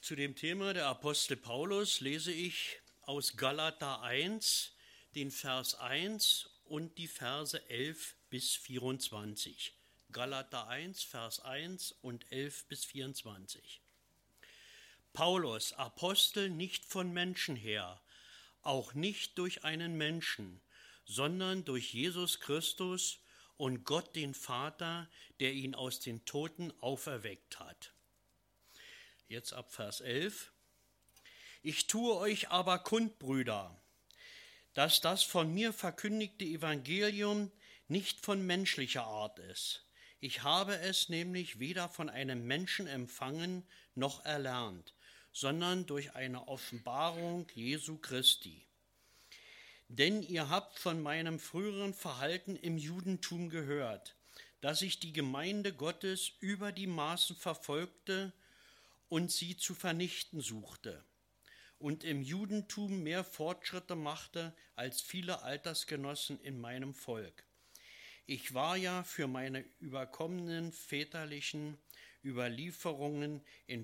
Zu dem Thema der Apostel Paulus lese ich aus Galater 1, den Vers 1 und die Verse 11 bis 24. Galater 1, Vers 1 und 11 bis 24. Paulus, Apostel nicht von Menschen her, auch nicht durch einen Menschen, sondern durch Jesus Christus und Gott den Vater, der ihn aus den Toten auferweckt hat. Jetzt ab Vers 11. Ich tue euch aber kund, Brüder, dass das von mir verkündigte Evangelium nicht von menschlicher Art ist. Ich habe es nämlich weder von einem Menschen empfangen noch erlernt, sondern durch eine Offenbarung Jesu Christi. Denn ihr habt von meinem früheren Verhalten im Judentum gehört, dass ich die Gemeinde Gottes über die Maßen verfolgte und sie zu vernichten suchte und im Judentum mehr Fortschritte machte als viele Altersgenossen in meinem Volk. Ich war ja für meine überkommenen väterlichen Überlieferungen in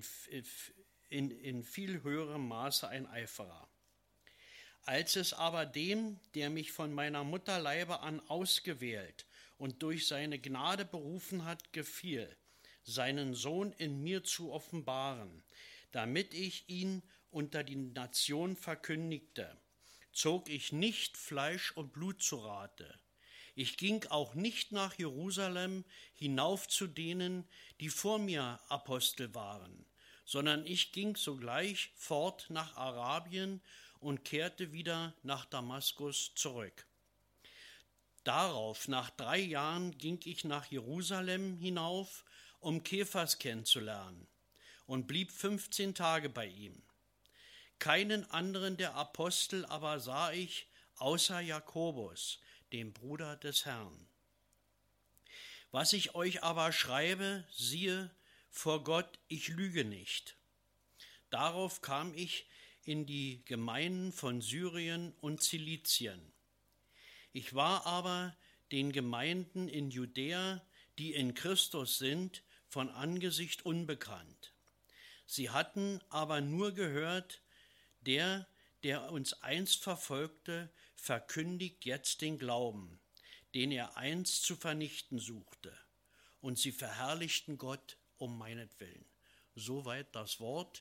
viel höherem Maße ein Eiferer. Als es aber dem, der mich von meiner Mutterleibe an ausgewählt und durch seine Gnade berufen hat, gefiel, seinen Sohn in mir zu offenbaren, damit ich ihn unter die Nation verkündigte, zog ich nicht Fleisch und Blut zu Rate. Ich ging auch nicht nach Jerusalem hinauf zu denen, die vor mir Apostel waren, sondern ich ging sogleich fort nach Arabien und kehrte wieder nach Damaskus zurück. Darauf, nach 3 Jahren, ging ich nach Jerusalem hinauf, um Kephas kennenzulernen, und blieb 15 Tage bei ihm. Keinen anderen der Apostel aber sah ich, außer Jakobus, dem Bruder des Herrn. Was ich euch aber schreibe, siehe, vor Gott, ich lüge nicht. Darauf kam ich in die Gemeinden von Syrien und Zilizien. Ich war aber den Gemeinden in Judäa, die in Christus sind, von Angesicht unbekannt. Sie hatten aber nur gehört, der uns einst verfolgte, verkündigt jetzt den Glauben, den er einst zu vernichten suchte. Und sie verherrlichten Gott um meinetwillen. Soweit das Wort.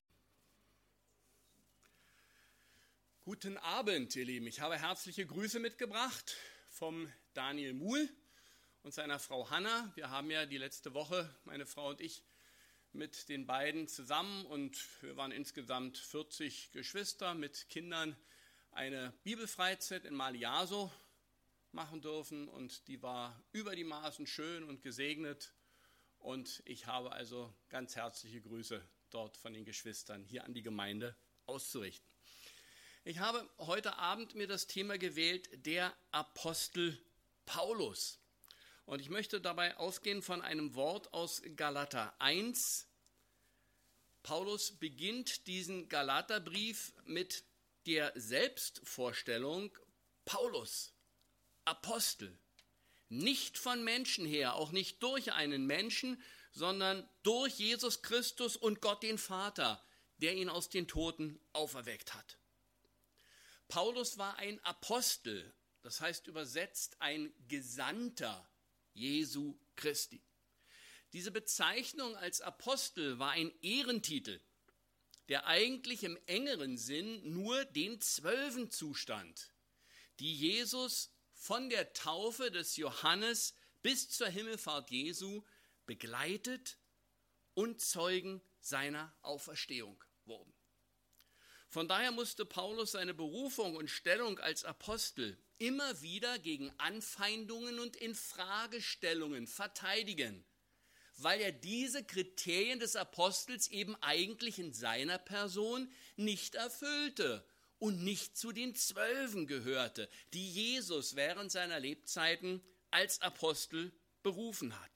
Guten Abend, ihr Lieben. Ich habe herzliche Grüße mitgebracht vom Daniel Muhl und seiner Frau Hanna. Wir haben ja die letzte Woche, meine Frau und ich, mit den beiden zusammen, und wir waren insgesamt 40 Geschwister mit Kindern, eine Bibelfreizeit in Maliaso machen dürfen, und die war über die Maßen schön und gesegnet, und ich habe also ganz herzliche Grüße dort von den Geschwistern hier an die Gemeinde auszurichten. Ich habe heute Abend mir das Thema gewählt, der Apostel Paulus. Und ich möchte dabei ausgehen von einem Wort aus Galater 1. Paulus beginnt diesen Galaterbrief mit der Selbstvorstellung: Paulus, Apostel, nicht von Menschen her, auch nicht durch einen Menschen, sondern durch Jesus Christus und Gott den Vater, der ihn aus den Toten auferweckt hat. Paulus war ein Apostel, das heißt übersetzt ein Gesandter Jesu Christi. Diese Bezeichnung als Apostel war ein Ehrentitel, der eigentlich im engeren Sinn nur den 12 zustand, die Jesus von der Taufe des Johannes bis zur Himmelfahrt Jesu begleitet und Zeugen seiner Auferstehung wurden. Von daher musste Paulus seine Berufung und Stellung als Apostel immer wieder gegen Anfeindungen und Infragestellungen verteidigen, weil er diese Kriterien des Apostels eben eigentlich in seiner Person nicht erfüllte und nicht zu den 12 gehörte, die Jesus während seiner Lebzeiten als Apostel berufen hatte.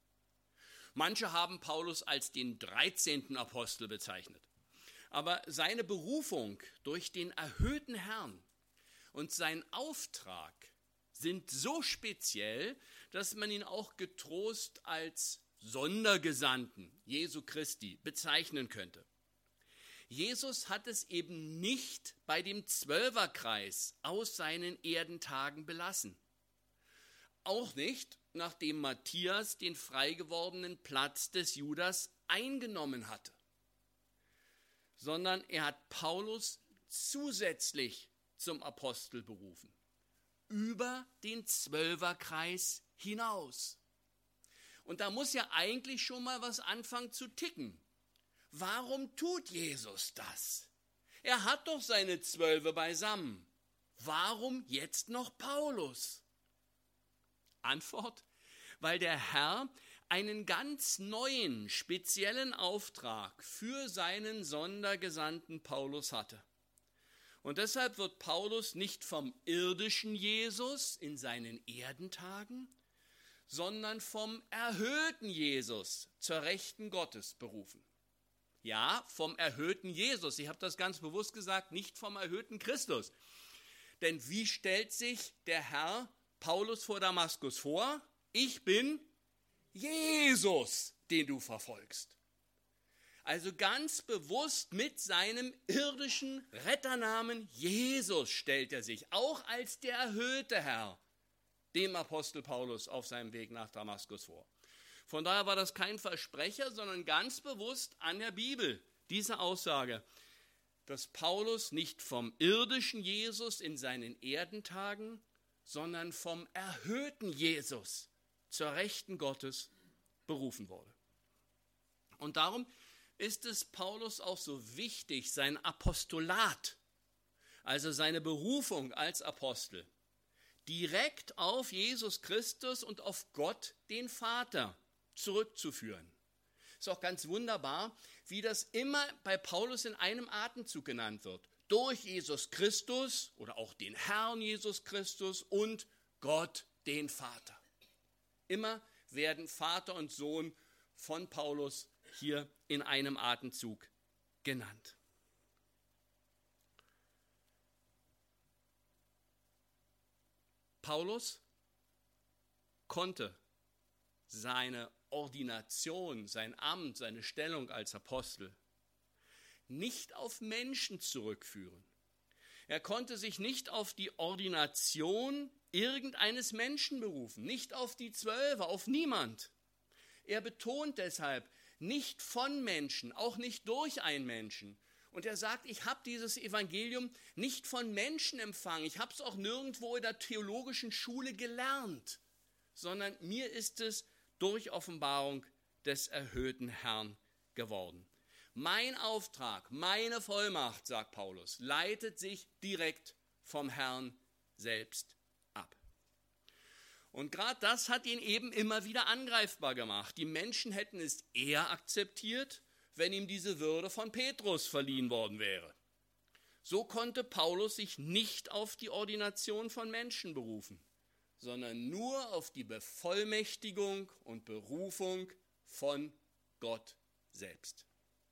Manche haben Paulus als den 13. Apostel bezeichnet. Aber seine Berufung durch den erhöhten Herrn und sein Auftrag sind so speziell, dass man ihn auch getrost als Sondergesandten Jesu Christi bezeichnen könnte. Jesus hat es eben nicht bei dem Zwölferkreis aus seinen Erdentagen belassen. Auch nicht, nachdem Matthias den frei gewordenen Platz des Judas eingenommen hatte, sondern er hat Paulus zusätzlich zum Apostel berufen, über den Zwölferkreis hinaus. Und da muss ja eigentlich schon mal was anfangen zu ticken. Warum tut Jesus das? Er hat doch seine 12 beisammen. Warum jetzt noch Paulus? Antwort: Weil der Herr einen ganz neuen, speziellen Auftrag für seinen Sondergesandten Paulus hatte. Und deshalb wird Paulus nicht vom irdischen Jesus in seinen Erdentagen, sondern vom erhöhten Jesus zur Rechten Gottes berufen. Ja, vom erhöhten Jesus. Ich habe das ganz bewusst gesagt, nicht vom erhöhten Christus. Denn wie stellt sich der Herr Paulus vor Damaskus vor? Ich bin Jesus, den du verfolgst. Also ganz bewusst mit seinem irdischen Retternamen Jesus stellt er sich, auch als der erhöhte Herr, dem Apostel Paulus auf seinem Weg nach Damaskus vor. Von daher war das kein Versprecher, sondern ganz bewusst an der Bibel diese Aussage, dass Paulus nicht vom irdischen Jesus in seinen Erdentagen, sondern vom erhöhten Jesus zur Rechten Gottes berufen wurde. Und darum ist es Paulus auch so wichtig, sein Apostolat, also seine Berufung als Apostel, direkt auf Jesus Christus und auf Gott, den Vater, zurückzuführen. Ist auch ganz wunderbar, wie das immer bei Paulus in einem Atemzug genannt wird. Durch Jesus Christus oder auch den Herrn Jesus Christus und Gott, den Vater. Immer werden Vater und Sohn von Paulus hier in einem Atemzug genannt. Paulus konnte seine Ordination, sein Amt, seine Stellung als Apostel nicht auf Menschen zurückführen. Er konnte sich nicht auf die Ordination irgendeines Menschen berufen, nicht auf die 12, auf niemand. Er betont deshalb nicht von Menschen, auch nicht durch einen Menschen. Und er sagt, ich habe dieses Evangelium nicht von Menschen empfangen, ich habe es auch nirgendwo in der theologischen Schule gelernt, sondern mir ist es durch Offenbarung des erhöhten Herrn geworden. Mein Auftrag, meine Vollmacht, sagt Paulus, leitet sich direkt vom Herrn selbst ab. Und gerade das hat ihn eben immer wieder angreifbar gemacht. Die Menschen hätten es eher akzeptiert, wenn ihm diese Würde von Petrus verliehen worden wäre. So konnte Paulus sich nicht auf die Ordination von Menschen berufen, sondern nur auf die Bevollmächtigung und Berufung von Gott selbst.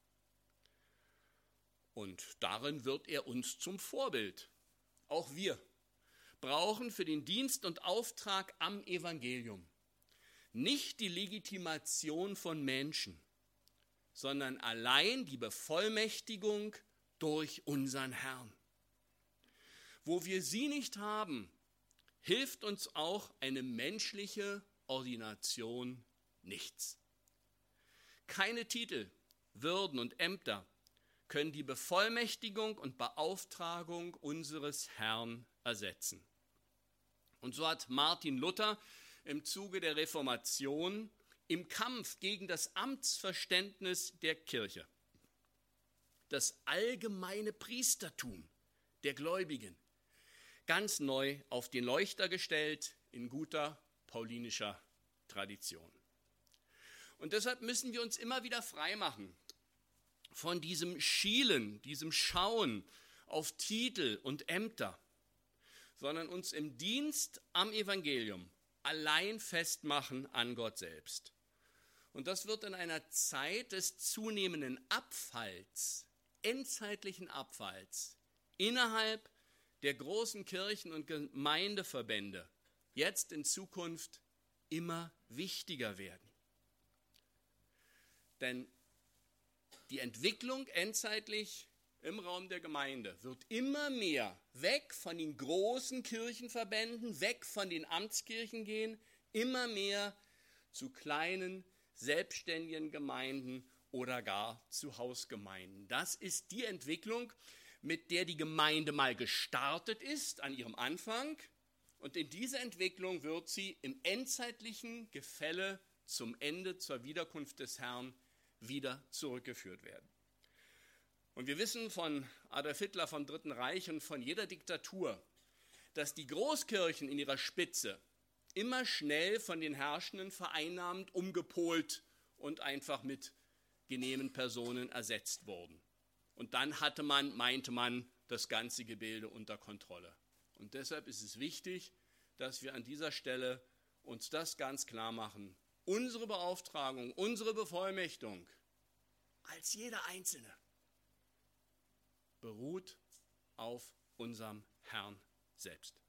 Und darin wird er uns zum Vorbild. Auch wir brauchen für den Dienst und Auftrag am Evangelium nicht die Legitimation von Menschen, sondern allein die Bevollmächtigung durch unseren Herrn. Wo wir sie nicht haben, hilft uns auch eine menschliche Ordination nichts. Keine Titel, Würden und Ämter können die Bevollmächtigung und Beauftragung unseres Herrn ersetzen. Und so hat Martin Luther im Zuge der Reformation im Kampf gegen das Amtsverständnis der Kirche das allgemeine Priestertum der Gläubigen ganz neu auf den Leuchter gestellt in guter paulinischer Tradition. Und deshalb müssen wir uns immer wieder freimachen von diesem Schielen, diesem Schauen auf Titel und Ämter, sondern uns im Dienst am Evangelium allein festmachen an Gott selbst. Und das wird in einer Zeit des zunehmenden Abfalls, endzeitlichen Abfalls, innerhalb der großen Kirchen und Gemeindeverbände jetzt in Zukunft immer wichtiger werden. Denn Die Entwicklung endzeitlich im Raum der Gemeinde wird immer mehr weg von den großen Kirchenverbänden, weg von den Amtskirchen gehen, immer mehr zu kleinen, selbstständigen Gemeinden oder gar zu Hausgemeinden. Das ist die Entwicklung, mit der die Gemeinde mal gestartet ist an ihrem Anfang. Und in diese Entwicklung wird sie im endzeitlichen Gefälle zum Ende, zur Wiederkunft des Herrn wieder zurückgeführt werden. Und wir wissen von Adolf Hitler, vom Dritten Reich und von jeder Diktatur, dass die Großkirchen in ihrer Spitze immer schnell von den Herrschenden vereinnahmt, umgepolt und einfach mit genehmen Personen ersetzt wurden. Und dann meinte man, das ganze Gebilde unter Kontrolle. Und deshalb ist es wichtig, dass wir an dieser Stelle uns das ganz klar machen. Unsere Beauftragung, unsere Bevollmächtigung als jeder Einzelne beruht auf unserem Herrn selbst.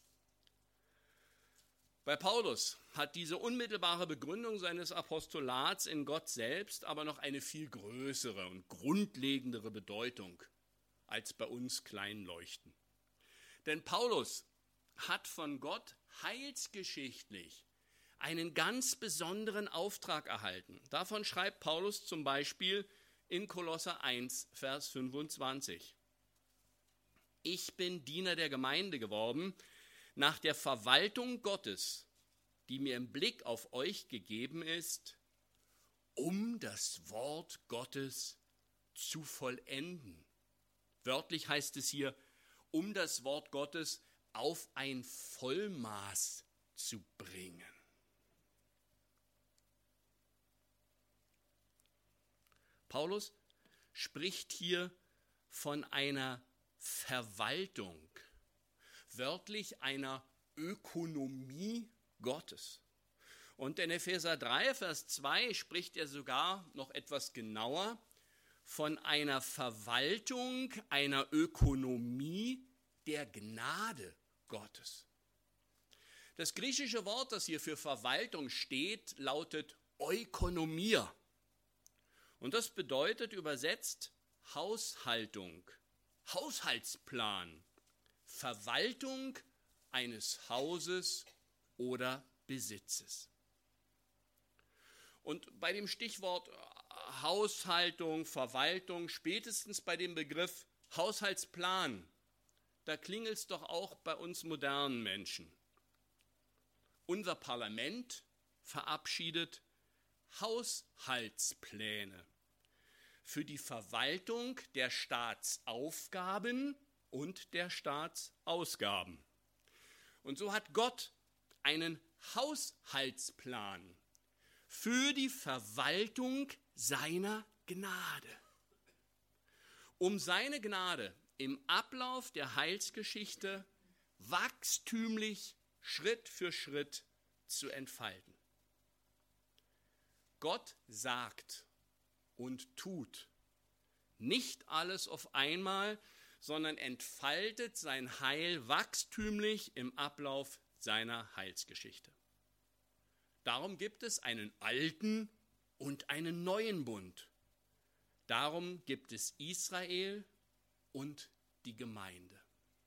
Bei Paulus hat diese unmittelbare Begründung seines Apostolats in Gott selbst aber noch eine viel größere und grundlegendere Bedeutung als bei uns kleinen Leuchten. Denn Paulus hat von Gott heilsgeschichtlich einen ganz besonderen Auftrag erhalten. Davon schreibt Paulus zum Beispiel in Kolosser 1, Vers 25. Ich bin Diener der Gemeinde geworden, nach der Verwaltung Gottes, die mir im Blick auf euch gegeben ist, um das Wort Gottes zu vollenden. Wörtlich heißt es hier, um das Wort Gottes auf ein Vollmaß zu bringen. Paulus spricht hier von einer Verwaltung, wörtlich einer Ökonomie Gottes. Und in Epheser 3, Vers 2 spricht er sogar noch etwas genauer von einer Verwaltung, einer Ökonomie der Gnade Gottes. Das griechische Wort, das hier für Verwaltung steht, lautet Oikonomia. Und das bedeutet übersetzt Haushaltung, Haushaltsplan, Verwaltung eines Hauses oder Besitzes. Und bei dem Stichwort Haushaltung, Verwaltung, spätestens bei dem Begriff Haushaltsplan, da klingelt es doch auch bei uns modernen Menschen. Unser Parlament verabschiedet Haushaltspläne für die Verwaltung der Staatsaufgaben und der Staatsausgaben. Und so hat Gott einen Haushaltsplan für die Verwaltung seiner Gnade, um seine Gnade im Ablauf der Heilsgeschichte wachstümlich Schritt für Schritt zu entfalten. Gott sagt und tut nicht alles auf einmal, sondern entfaltet sein Heil wachstümlich im Ablauf seiner Heilsgeschichte. Darum gibt es einen alten und einen neuen Bund. Darum gibt es Israel und die Gemeinde.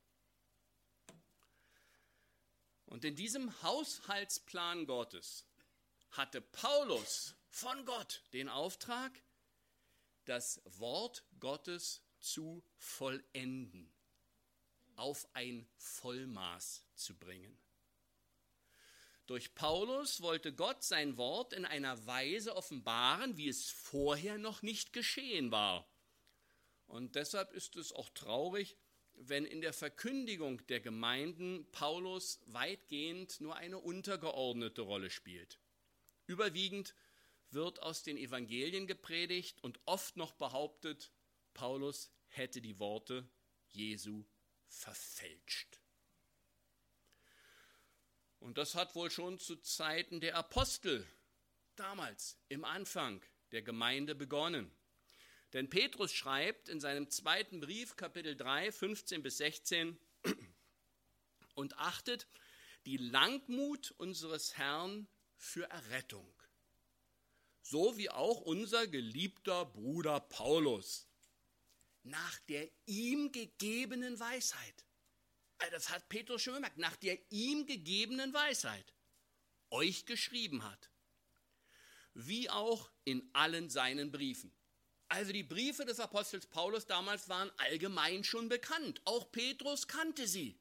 Und in diesem Haushaltsplan Gottes hatte Paulus von Gott den Auftrag, das Wort Gottes zu vollenden, auf ein Vollmaß zu bringen. Durch Paulus wollte Gott sein Wort in einer Weise offenbaren, wie es vorher noch nicht geschehen war. Und deshalb ist es auch traurig, wenn in der Verkündigung der Gemeinden Paulus weitgehend nur eine untergeordnete Rolle spielt. Überwiegend wird aus den Evangelien gepredigt und oft noch behauptet, Paulus hätte die Worte Jesu verfälscht. Und das hat wohl schon zu Zeiten der Apostel damals im Anfang der Gemeinde begonnen. Denn Petrus schreibt in seinem zweiten Brief, Kapitel 3, 15 bis 16, und achtet die Langmut unseres Herrn für Errettung. so wie auch unser geliebter Bruder Paulus, nach der ihm gegebenen Weisheit. Das hat Petrus schon gemerkt, nach der ihm gegebenen Weisheit euch geschrieben hat, wie auch in allen seinen Briefen. Also die Briefe des Apostels Paulus damals waren allgemein schon bekannt. Auch Petrus kannte sie.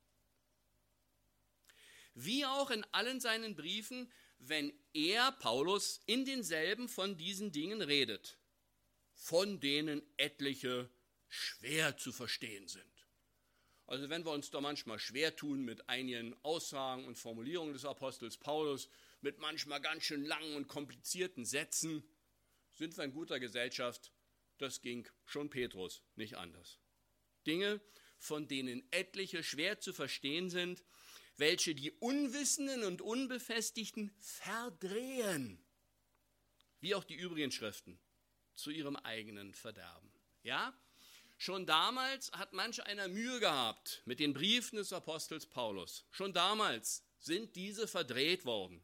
Wie auch in allen seinen Briefen, wenn er, Paulus, in denselben von diesen Dingen redet, von denen etliche schwer zu verstehen sind. Also wenn wir uns da manchmal schwer tun mit einigen Aussagen und Formulierungen des Apostels Paulus, mit manchmal ganz schön langen und komplizierten Sätzen, sind wir in guter Gesellschaft. Das ging schon Petrus nicht anders. Dinge, von denen etliche schwer zu verstehen sind, welche die Unwissenden und Unbefestigten verdrehen, wie auch die übrigen Schriften, zu ihrem eigenen Verderben. Ja, schon damals hat manch einer Mühe gehabt mit den Briefen des Apostels Paulus. Schon damals sind diese verdreht worden.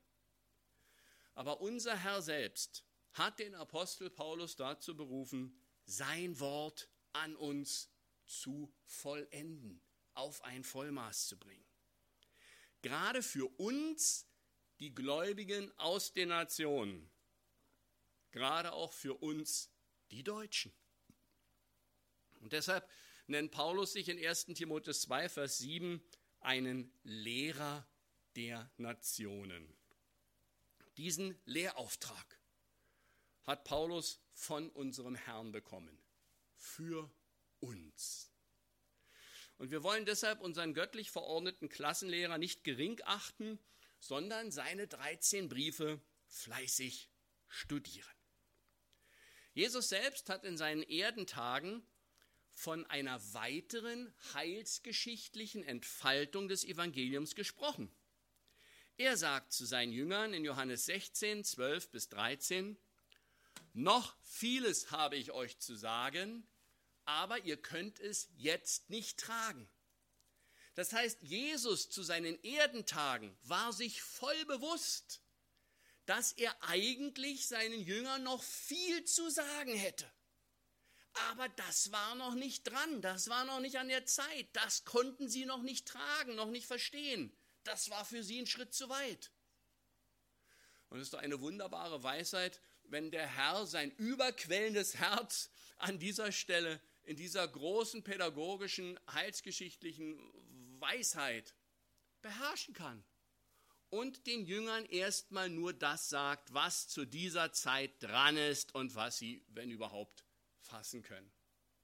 Aber unser Herr selbst hat den Apostel Paulus dazu berufen, sein Wort an uns zu vollenden, auf ein Vollmaß zu bringen. Gerade für uns, die Gläubigen aus den Nationen, gerade auch für uns, die Deutschen. Und deshalb nennt Paulus sich in 1. Timotheus 2, Vers 7 einen Lehrer der Nationen. Diesen Lehrauftrag hat Paulus von unserem Herrn bekommen. Für uns. Und wir wollen deshalb unseren göttlich verordneten Klassenlehrer nicht gering achten, sondern seine 13 Briefe fleißig studieren. Jesus selbst hat in seinen Erdentagen von einer weiteren heilsgeschichtlichen Entfaltung des Evangeliums gesprochen. Er sagt zu seinen Jüngern in Johannes 16, 12 bis 13, noch vieles habe ich euch zu sagen, aber ihr könnt es jetzt nicht tragen. Das heißt, Jesus zu seinen Erdentagen war sich voll bewusst, dass er eigentlich seinen Jüngern noch viel zu sagen hätte. Aber das war noch nicht dran, das war noch nicht an der Zeit, das konnten sie noch nicht tragen, noch nicht verstehen. Das war für sie ein Schritt zu weit. Und es ist doch eine wunderbare Weisheit, wenn der Herr sein überquellendes Herz an dieser Stelle, in dieser großen pädagogischen, heilsgeschichtlichen Weisheit beherrschen kann und den Jüngern erstmal nur das sagt, was zu dieser Zeit dran ist und was sie, wenn überhaupt, fassen können.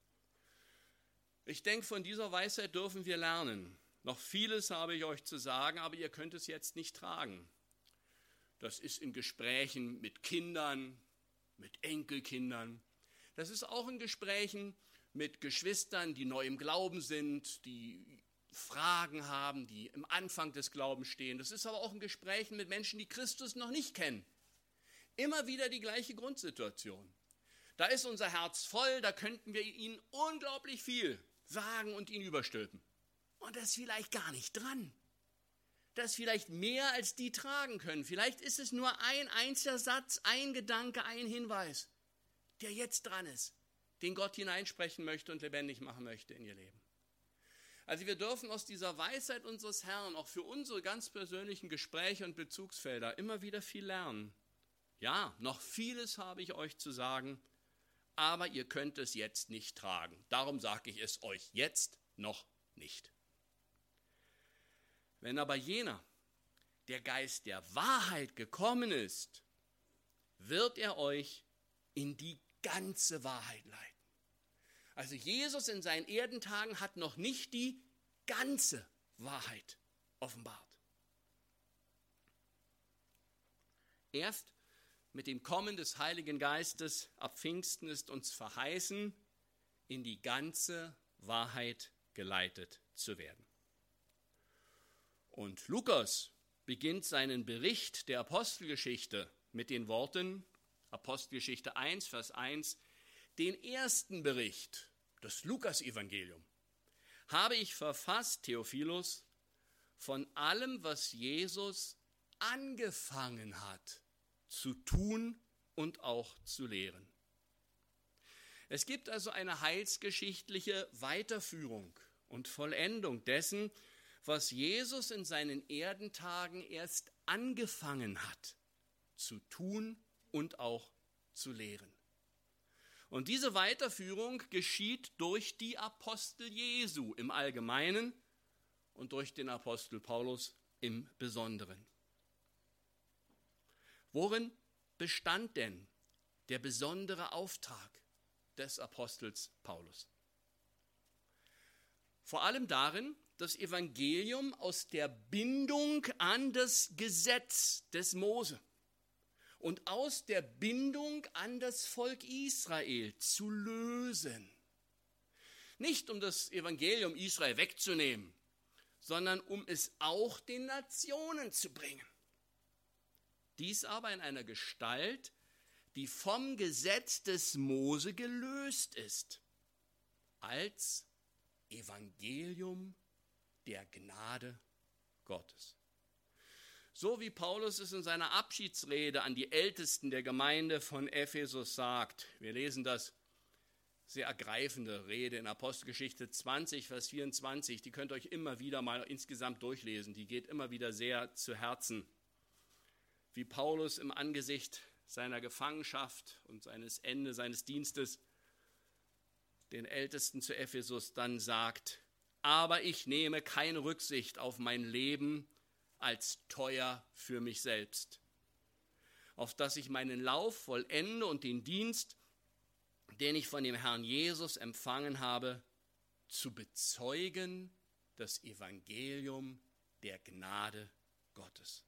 Ich denke, von dieser Weisheit dürfen wir lernen. Noch vieles habe ich euch zu sagen, aber ihr könnt es jetzt nicht tragen. Das ist in Gesprächen mit Kindern, mit Enkelkindern. Das ist auch in Gesprächen mit Geschwistern, die neu im Glauben sind, die Fragen haben, die im Anfang des Glaubens stehen. Das ist aber auch in Gesprächen mit Menschen, die Christus noch nicht kennen. Immer wieder die gleiche Grundsituation. Da ist unser Herz voll, da könnten wir ihnen unglaublich viel sagen und ihn überstülpen. Und das ist vielleicht gar nicht dran. Das ist vielleicht mehr, als die tragen können. Vielleicht ist es nur ein einziger Satz, ein Gedanke, ein Hinweis, der jetzt dran ist, den Gott hineinsprechen möchte und lebendig machen möchte in ihr Leben. Also wir dürfen aus dieser Weisheit unseres Herrn auch für unsere ganz persönlichen Gespräche und Bezugsfelder immer wieder viel lernen. Ja, noch vieles habe ich euch zu sagen, aber ihr könnt es jetzt nicht tragen. Darum sage ich es euch jetzt noch nicht. Wenn aber jener, der Geist der Wahrheit gekommen ist, wird er euch in die ganze Wahrheit leiten. Also Jesus in seinen Erdentagen hat noch nicht die ganze Wahrheit offenbart. Erst mit dem Kommen des Heiligen Geistes ab Pfingsten ist uns verheißen, in die ganze Wahrheit geleitet zu werden. Und Lukas beginnt seinen Bericht der Apostelgeschichte mit den Worten, Apostelgeschichte 1, Vers 1, den ersten Bericht, das Lukas-Evangelium, habe ich verfasst, Theophilus, von allem, was Jesus angefangen hat zu tun und auch zu lehren. Es gibt also eine heilsgeschichtliche Weiterführung und Vollendung dessen, was Jesus in seinen Erdentagen erst angefangen hat zu tun und auch zu lehren. Und diese Weiterführung geschieht durch die Apostel Jesu im Allgemeinen und durch den Apostel Paulus im Besonderen. Worin bestand denn der besondere Auftrag des Apostels Paulus? Vor allem darin, das Evangelium aus der Bindung an das Gesetz des Mose und aus der Bindung an das Volk Israel zu lösen. Nicht um das Evangelium Israel wegzunehmen, sondern um es auch den Nationen zu bringen. Dies aber in einer Gestalt, die vom Gesetz des Mose gelöst ist, als Evangelium der Gnade Gottes. So wie Paulus es in seiner Abschiedsrede an die Ältesten der Gemeinde von Ephesus sagt. Wir lesen das sehr ergreifende Rede in Apostelgeschichte 20, Vers 24. Die könnt ihr euch immer wieder mal insgesamt durchlesen. Die geht immer wieder sehr zu Herzen. Wie Paulus im Angesicht seiner Gefangenschaft und seines Ende seines Dienstes den Ältesten zu Ephesus dann sagt: Aber ich nehme keine Rücksicht auf mein Leben als teuer für mich selbst, auf dass ich meinen Lauf vollende und den Dienst, den ich von dem Herrn Jesus empfangen habe, zu bezeugen das Evangelium der Gnade Gottes.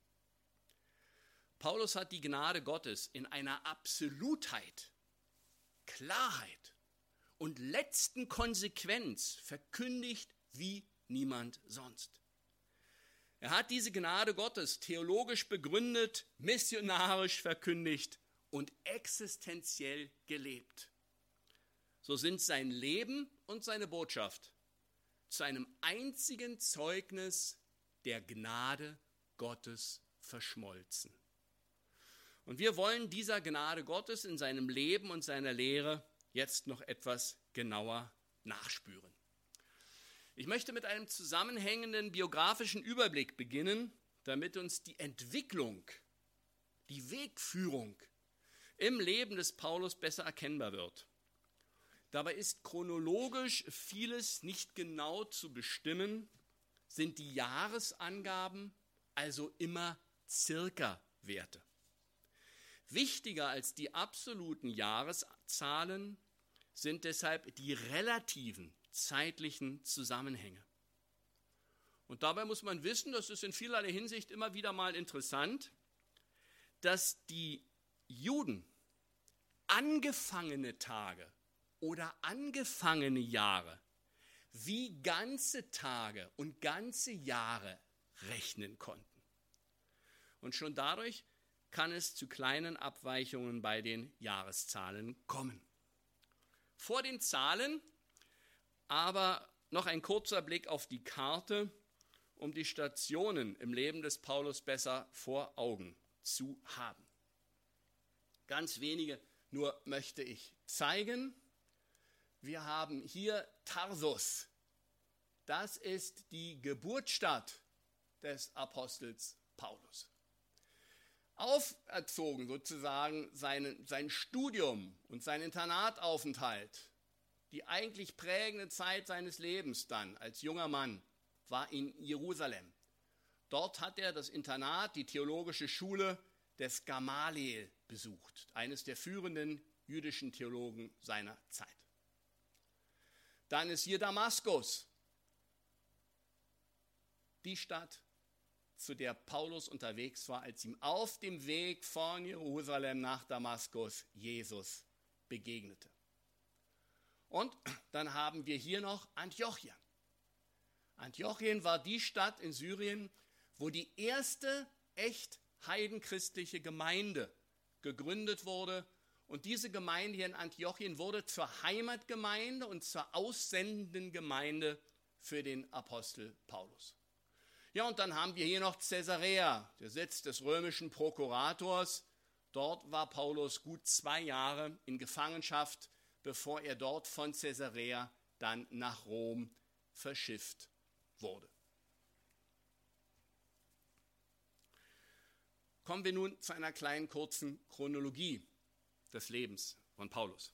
Paulus hat die Gnade Gottes in einer Absolutheit, Klarheit und letzten Konsequenz verkündigt wie niemand sonst. Er hat diese Gnade Gottes theologisch begründet, missionarisch verkündigt und existenziell gelebt. So sind sein Leben und seine Botschaft zu einem einzigen Zeugnis der Gnade Gottes verschmolzen. Und wir wollen dieser Gnade Gottes in seinem Leben und seiner Lehre jetzt noch etwas genauer nachspüren. Ich möchte mit einem zusammenhängenden biografischen Überblick beginnen, damit uns die Entwicklung, die Wegführung im Leben des Paulus besser erkennbar wird. Dabei ist chronologisch vieles nicht genau zu bestimmen, sind die Jahresangaben also immer Circa-Werte. Wichtiger als die absoluten Jahreszahlen sind deshalb die relativen zeitlichen Zusammenhänge. Und dabei muss man wissen, das ist in vielerlei Hinsicht immer wieder mal interessant, dass die Juden angefangene Tage oder angefangene Jahre wie ganze Tage und ganze Jahre rechnen konnten. Und schon dadurch kann es zu kleinen Abweichungen bei den Jahreszahlen kommen. Vor den Zahlen aber noch ein kurzer Blick auf die Karte, um die Stationen im Leben des Paulus besser vor Augen zu haben. Ganz wenige nur möchte ich zeigen. Wir haben hier Tarsus. Das ist die Geburtsstadt des Apostels Paulus. Auferzogen sozusagen sein Studium und sein Internataufenthalt, die eigentlich prägende Zeit seines Lebens dann als junger Mann, war in Jerusalem. Dort hat er das Internat, die theologische Schule des Gamaliel besucht, eines der führenden jüdischen Theologen seiner Zeit. Dann ist hier Damaskus, die Stadt, zu der Paulus unterwegs war, als ihm auf dem Weg von Jerusalem nach Damaskus Jesus begegnete. Und dann haben wir hier noch Antiochien. Antiochien war die Stadt in Syrien, wo die erste echt heidenchristliche Gemeinde gegründet wurde. Und diese Gemeinde hier in Antiochien wurde zur Heimatgemeinde und zur aussendenden Gemeinde für den Apostel Paulus. Ja, und dann haben wir hier noch Caesarea, der Sitz des römischen Prokurators, Dort war Paulus gut 2 Jahre in Gefangenschaft, bevor er dort von Caesarea dann nach Rom verschifft wurde. Kommen wir nun zu einer kleinen kurzen Chronologie des Lebens von Paulus.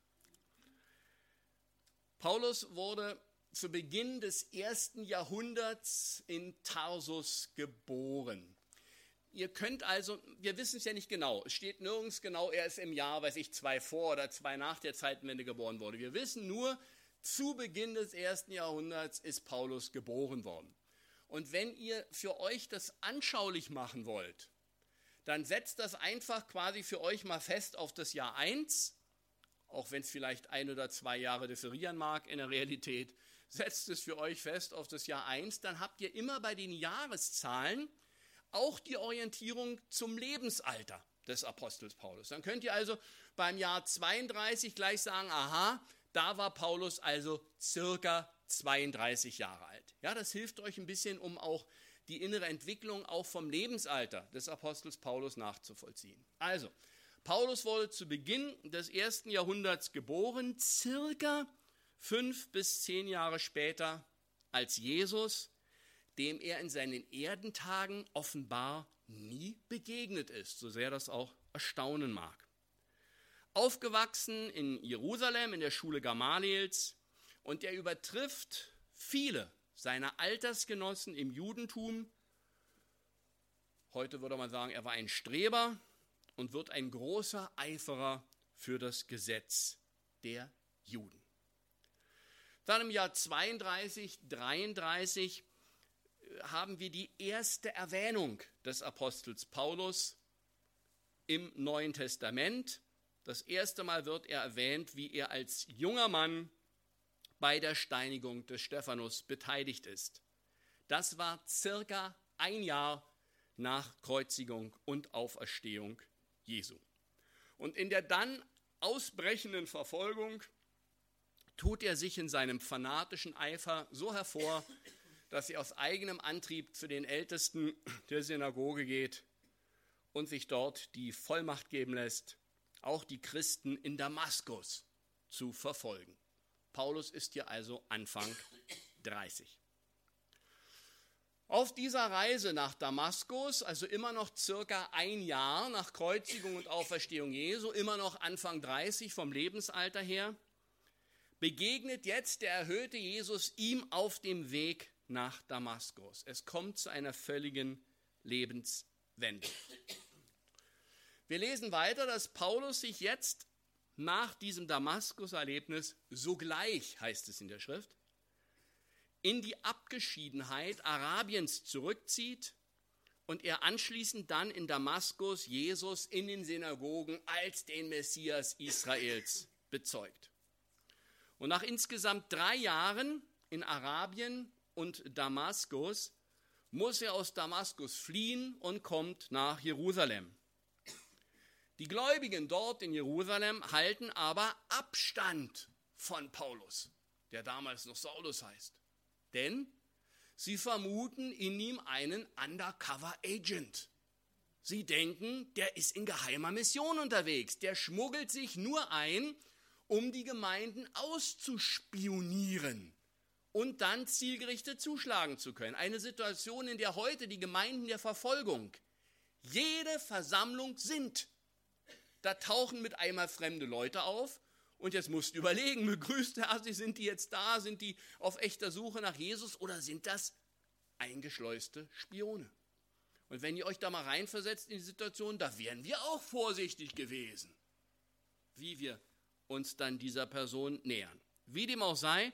Paulus wurde zu Beginn des 1. Jahrhunderts in Tarsus geboren. Ihr könnt also, wir wissen es ja nicht genau, es steht nirgends genau, er ist im Jahr, 2 vor oder 2 nach der Zeitenwende geboren wurde. Wir wissen nur, zu Beginn des 1. Jahrhunderts ist Paulus geboren worden. Und wenn ihr für euch das anschaulich machen wollt, dann setzt das einfach quasi für euch mal fest auf das Jahr 1, auch wenn es vielleicht 1 oder 2 Jahre differieren mag in der Realität, setzt es für euch fest auf das Jahr 1, dann habt ihr immer bei den Jahreszahlen auch die Orientierung zum Lebensalter des Apostels Paulus. Dann könnt ihr also beim Jahr 32 gleich sagen, aha, da war Paulus also circa 32 Jahre alt. Ja, das hilft euch ein bisschen, um auch die innere Entwicklung auch vom Lebensalter des Apostels Paulus nachzuvollziehen. Also, Paulus wurde zu Beginn des 1. Jahrhunderts geboren, circa 5 bis 10 Jahre später als Jesus, dem er in seinen Erdentagen offenbar nie begegnet ist, so sehr das auch erstaunen mag. Aufgewachsen in Jerusalem, in der Schule Gamaliels, und er übertrifft viele seiner Altersgenossen im Judentum. Heute würde man sagen, er war ein Streber und wird ein großer Eiferer für das Gesetz der Juden. Dann im Jahr 32, 33 haben wir die erste Erwähnung des Apostels Paulus im Neuen Testament. Das erste Mal wird er erwähnt, wie er als junger Mann bei der Steinigung des Stephanus beteiligt ist. Das war circa 1 Jahr nach Kreuzigung und Auferstehung Jesu. Und in der dann ausbrechenden Verfolgung tut er sich in seinem fanatischen Eifer so hervor, dass er aus eigenem Antrieb zu den Ältesten der Synagoge geht und sich dort die Vollmacht geben lässt, auch die Christen in Damaskus zu verfolgen. Paulus ist hier also Anfang 30. Auf dieser Reise nach Damaskus, also immer noch circa 1 Jahr nach Kreuzigung und Auferstehung Jesu, immer noch Anfang 30 vom Lebensalter her, begegnet jetzt der erhöhte Jesus ihm auf dem Weg nach Damaskus. Es kommt zu einer völligen Lebenswende. Wir lesen weiter, dass Paulus sich jetzt nach diesem Damaskus-Erlebnis sogleich, heißt es in der Schrift, in die Abgeschiedenheit Arabiens zurückzieht und er anschließend dann in Damaskus Jesus in den Synagogen als den Messias Israels bezeugt. Und nach insgesamt 3 Jahren in Arabien und Damaskus muss er aus Damaskus fliehen und kommt nach Jerusalem. Die Gläubigen dort in Jerusalem halten aber Abstand von Paulus, der damals noch Saulus heißt. Denn sie vermuten in ihm einen Undercover-Agent. Sie denken, der ist in geheimer Mission unterwegs. Der schmuggelt sich nur ein, um die Gemeinden auszuspionieren und dann zielgerichtet zuschlagen zu können. Eine Situation, in der heute die Gemeinden der Verfolgung jede Versammlung sind. Da tauchen mit einmal fremde Leute auf und jetzt musst du überlegen, begrüßt Herr, sind die jetzt da, sind die auf echter Suche nach Jesus oder sind das eingeschleuste Spione? Und wenn ihr euch da mal reinversetzt in die Situation, da wären wir auch vorsichtig gewesen, wie wir uns dann dieser Person nähern. Wie dem auch sei,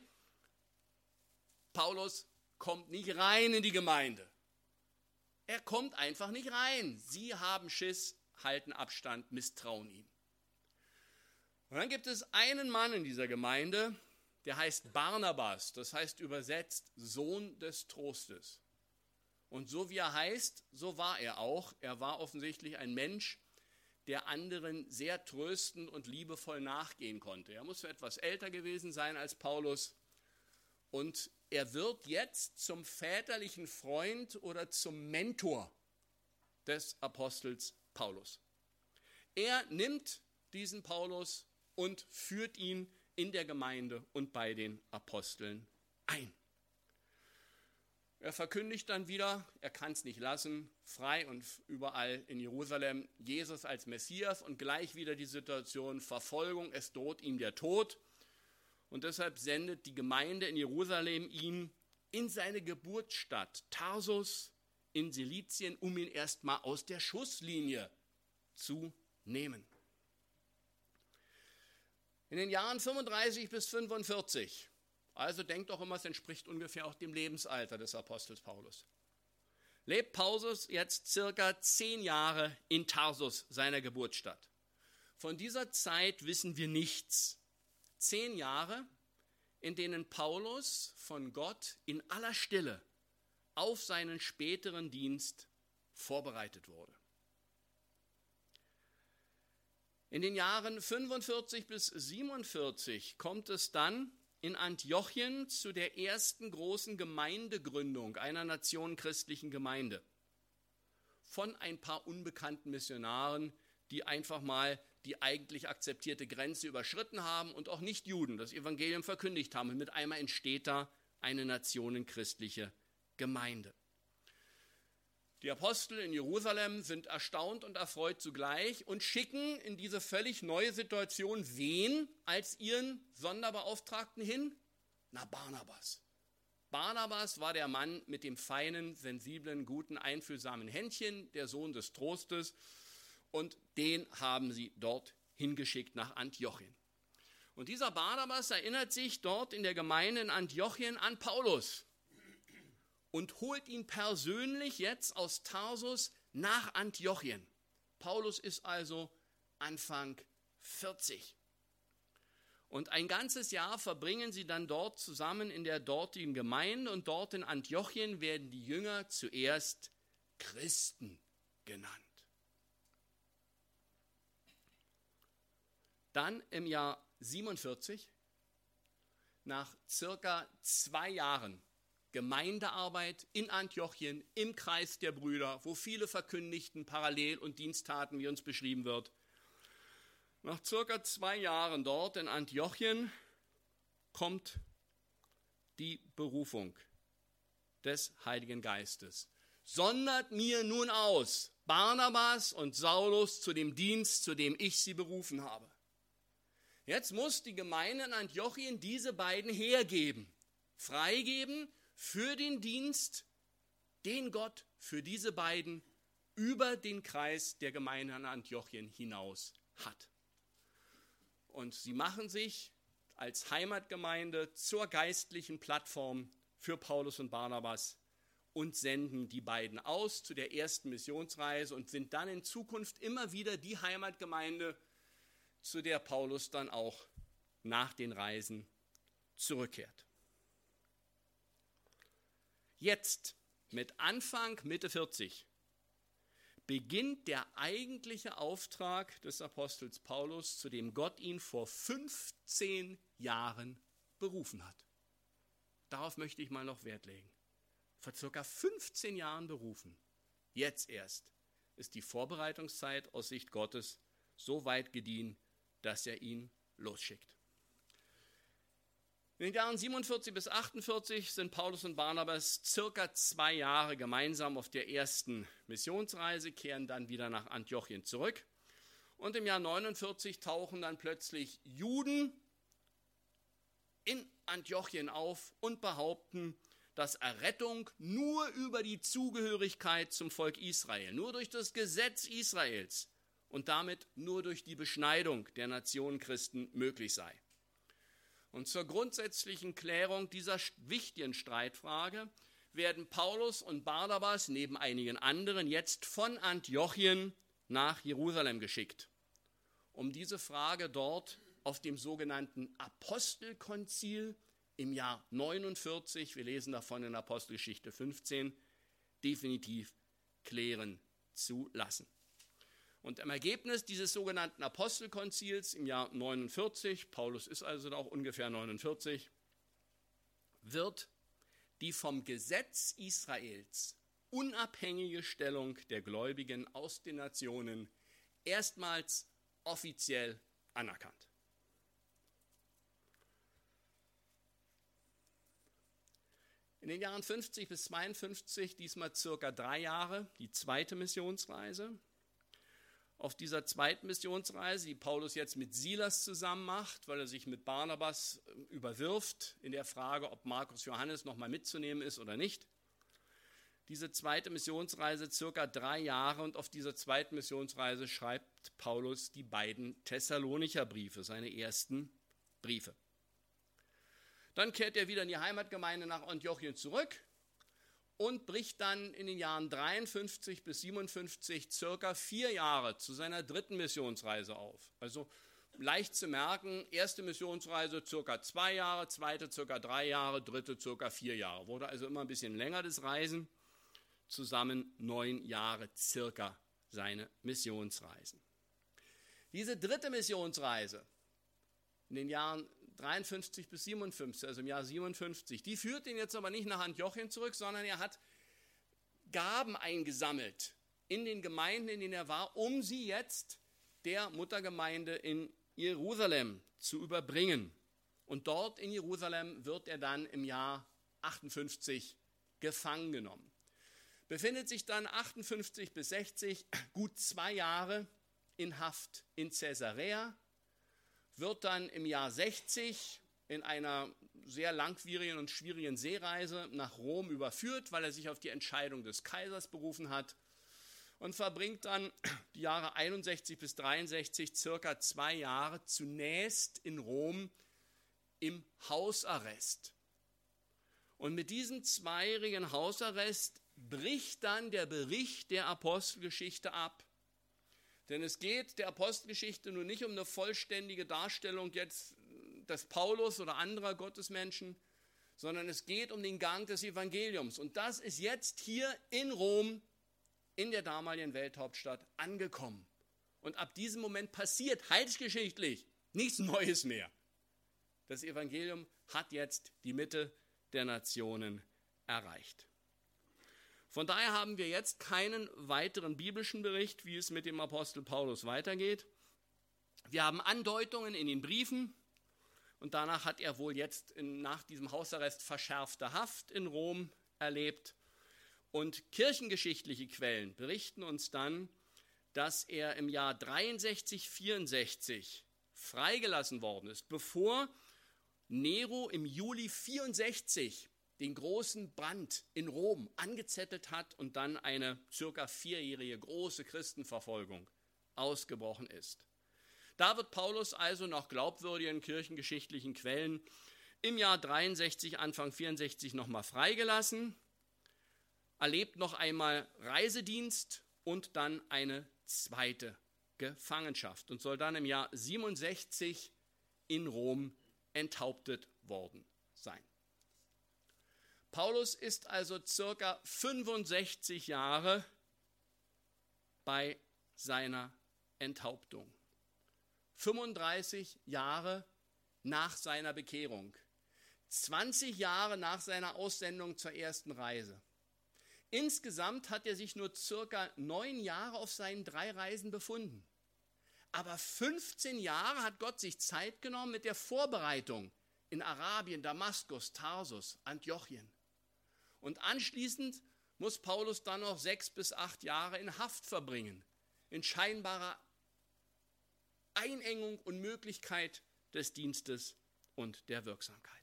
Paulus kommt nicht rein in die Gemeinde. Er kommt einfach nicht rein. Sie haben Schiss, halten Abstand, misstrauen ihm. Und dann gibt es einen Mann in dieser Gemeinde, der heißt Barnabas, das heißt übersetzt Sohn des Trostes. Und so wie er heißt, so war er auch. Er war offensichtlich ein Mensch, der anderen sehr tröstend und liebevoll nachgehen konnte. Er muss so etwas älter gewesen sein als Paulus und er wird jetzt zum väterlichen Freund oder zum Mentor des Apostels Paulus. Er nimmt diesen Paulus und führt ihn in der Gemeinde und bei den Aposteln ein. Er verkündigt dann wieder, er kann es nicht lassen, frei und überall in Jerusalem, Jesus als Messias und gleich wieder die Situation Verfolgung, es droht ihm der Tod. Und deshalb sendet die Gemeinde in Jerusalem ihn in seine Geburtsstadt Tarsus in Silizien, um ihn erstmal aus der Schusslinie zu nehmen. In den Jahren 35 bis 45, also denkt doch immer, es entspricht ungefähr auch dem Lebensalter des Apostels Paulus, lebt Paulus jetzt circa 10 Jahre in Tarsus, seiner Geburtsstadt. Von dieser Zeit wissen wir nichts. 10 Jahre, in denen Paulus von Gott in aller Stille auf seinen späteren Dienst vorbereitet wurde. In den Jahren 45 bis 47 kommt es dann in Antiochien zu der ersten großen Gemeindegründung einer nationenchristlichen Gemeinde von ein paar unbekannten Missionaren, die einfach mal die eigentlich akzeptierte Grenze überschritten haben und auch Nicht-Juden das Evangelium verkündigt haben. Und mit einmal entsteht da eine nationenchristliche Gemeinde. Die Apostel in Jerusalem sind erstaunt und erfreut zugleich und schicken in diese völlig neue Situation wen als ihren Sonderbeauftragten hin? Na, Barnabas. Barnabas war der Mann mit dem feinen, sensiblen, guten, einfühlsamen Händchen, der Sohn des Trostes, und den haben sie dort hingeschickt nach Antiochien. Und dieser Barnabas erinnert sich dort in der Gemeinde in Antiochien an Paulus und holt ihn persönlich jetzt aus Tarsus nach Antiochien. Paulus ist also Anfang 40. Und ein ganzes Jahr verbringen sie dann dort zusammen in der dortigen Gemeinde und dort in Antiochien werden die Jünger zuerst Christen genannt. Dann im Jahr 47, nach circa 2 Jahren Gemeindearbeit in Antiochien, im Kreis der Brüder, wo viele verkündigten Parallel- und Diensttaten, wie uns beschrieben wird. Nach circa 2 Jahren dort in Antiochien kommt die Berufung des Heiligen Geistes. Sondert mir nun aus Barnabas und Saulus zu dem Dienst, zu dem ich sie berufen habe. Jetzt muss die Gemeinde in Antiochien diese beiden hergeben, freigeben für den Dienst, den Gott für diese beiden über den Kreis der Gemeinde in Antiochien hinaus hat. Und sie machen sich als Heimatgemeinde zur geistlichen Plattform für Paulus und Barnabas und senden die beiden aus zu der ersten Missionsreise und sind dann in Zukunft immer wieder die Heimatgemeinde, zu der Paulus dann auch nach den Reisen zurückkehrt. Jetzt, mit Anfang, Mitte 40, beginnt der eigentliche Auftrag des Apostels Paulus, zu dem Gott ihn vor 15 Jahren berufen hat. Darauf möchte ich mal noch Wert legen. Vor ca. 15 Jahren berufen. Jetzt erst ist die Vorbereitungszeit aus Sicht Gottes so weit gediehen, dass er ihn losschickt. In den Jahren 47 bis 48 sind Paulus und Barnabas circa 2 Jahre gemeinsam auf der ersten Missionsreise, kehren dann wieder nach Antiochien zurück. Und im Jahr 49 tauchen dann plötzlich Juden in Antiochien auf und behaupten, dass Errettung nur über die Zugehörigkeit zum Volk Israel, nur durch das Gesetz Israels und damit nur durch die Beschneidung der Nationen Christen möglich sei. Und zur grundsätzlichen Klärung dieser wichtigen Streitfrage werden Paulus und Barnabas neben einigen anderen jetzt von Antiochien nach Jerusalem geschickt, um diese Frage dort auf dem sogenannten Apostelkonzil im Jahr 49, wir lesen davon in Apostelgeschichte 15, definitiv klären zu lassen. Und im Ergebnis dieses sogenannten Apostelkonzils im Jahr 49, Paulus ist also auch ungefähr 49, wird die vom Gesetz Israels unabhängige Stellung der Gläubigen aus den Nationen erstmals offiziell anerkannt. In den Jahren 50 bis 52, diesmal circa 3 Jahre, die zweite Missionsreise. Auf dieser zweiten Missionsreise, die Paulus jetzt mit Silas zusammen macht, weil er sich mit Barnabas überwirft in der Frage, ob Markus Johannes nochmal mitzunehmen ist oder nicht. Diese zweite Missionsreise circa 3 Jahre, und auf dieser zweiten Missionsreise schreibt Paulus die beiden Thessalonicher Briefe, seine ersten Briefe. Dann kehrt er wieder in die Heimatgemeinde nach Antiochien zurück und bricht dann in den Jahren 53 bis 57 circa 4 Jahre zu seiner dritten Missionsreise auf. Also leicht zu merken, erste Missionsreise circa 2 Jahre, zweite circa 3 Jahre, dritte circa 4 Jahre. Wurde also immer ein bisschen länger das Reisen, zusammen 9 Jahre circa seine Missionsreisen. Diese dritte Missionsreise in den Jahren 53 bis 57, also im Jahr 57, die führt ihn jetzt aber nicht nach Antiochien zurück, sondern er hat Gaben eingesammelt in den Gemeinden, in denen er war, um sie jetzt der Muttergemeinde in Jerusalem zu überbringen. Und dort in Jerusalem wird er dann im Jahr 58 gefangen genommen. Befindet sich dann 58 bis 60 gut 2 Jahre in Haft in Caesarea, wird dann im Jahr 60 in einer sehr langwierigen und schwierigen Seereise nach Rom überführt, weil er sich auf die Entscheidung des Kaisers berufen hat, und verbringt dann die Jahre 61 bis 63 circa 2 Jahre zunächst in Rom im Hausarrest. Und mit diesem 2-jährigen Hausarrest bricht dann der Bericht der Apostelgeschichte ab. Denn es geht der Apostelgeschichte nun nicht um eine vollständige Darstellung jetzt des Paulus oder anderer Gottesmenschen, sondern es geht um den Gang des Evangeliums. Und das ist jetzt hier in Rom, in der damaligen Welthauptstadt, angekommen. Und ab diesem Moment passiert heilsgeschichtlich nichts Neues mehr. Das Evangelium hat jetzt die Mitte der Nationen erreicht. Von daher haben wir jetzt keinen weiteren biblischen Bericht, wie es mit dem Apostel Paulus weitergeht. Wir haben Andeutungen in den Briefen, und danach hat er wohl jetzt nach diesem Hausarrest verschärfte Haft in Rom erlebt. Und kirchengeschichtliche Quellen berichten uns dann, dass er im Jahr 63, 64 freigelassen worden ist, bevor Nero im Juli 64 den großen Brand in Rom angezettelt hat und dann eine circa 4-jährige große Christenverfolgung ausgebrochen ist. Da wird Paulus also nach glaubwürdigen kirchengeschichtlichen Quellen im Jahr 63, Anfang 64 nochmal freigelassen, erlebt noch einmal Reisedienst und dann eine zweite Gefangenschaft und soll dann im Jahr 67 in Rom enthauptet worden sein. Paulus ist also circa 65 Jahre bei seiner Enthauptung. 35 Jahre nach seiner Bekehrung. 20 Jahre nach seiner Aussendung zur ersten Reise. Insgesamt hat er sich nur circa 9 Jahre auf seinen 3 Reisen befunden. Aber 15 Jahre hat Gott sich Zeit genommen mit der Vorbereitung in Arabien, Damaskus, Tarsus, Antiochien. Und anschließend muss Paulus dann noch 6 bis 8 Jahre in Haft verbringen, in scheinbarer Einengung und Möglichkeit des Dienstes und der Wirksamkeit.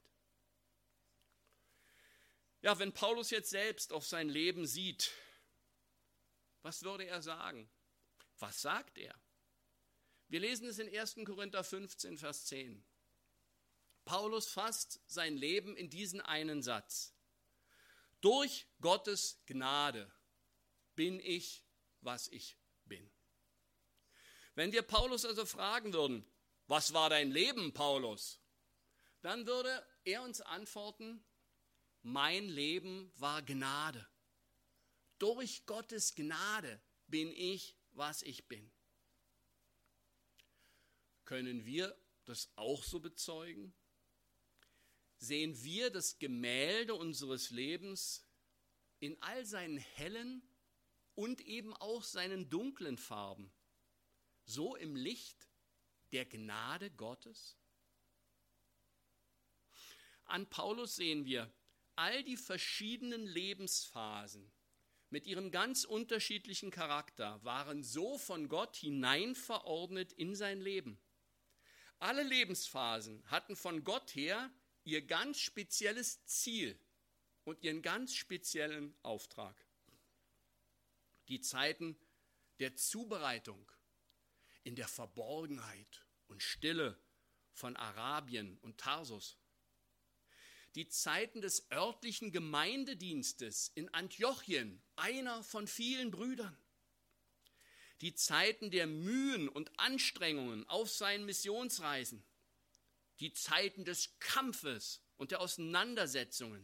Ja, wenn Paulus jetzt selbst auf sein Leben sieht, was würde er sagen? Was sagt er? Wir lesen es in 1. Korinther 15, Vers 10. Paulus fasst sein Leben in diesen einen Satz. Durch Gottes Gnade bin ich, was ich bin. Wenn wir Paulus also fragen würden, was war dein Leben, Paulus? Dann würde er uns antworten, mein Leben war Gnade. Durch Gottes Gnade bin ich, was ich bin. Können wir das auch so bezeugen? Sehen wir das Gemälde unseres Lebens in all seinen hellen und eben auch seinen dunklen Farben? so im Licht der Gnade Gottes? An Paulus sehen wir, all die verschiedenen Lebensphasen mit ihrem ganz unterschiedlichen Charakter waren so von Gott hineinverordnet in sein Leben. Alle Lebensphasen hatten von Gott her ihr ganz spezielles Ziel und ihren ganz speziellen Auftrag. Die Zeiten der Zubereitung in der Verborgenheit und Stille von Arabien und Tarsus. Die Zeiten des örtlichen Gemeindedienstes in Antiochien, einer von vielen Brüdern. Die Zeiten der Mühen und Anstrengungen auf seinen Missionsreisen. Die Zeiten des Kampfes und der Auseinandersetzungen.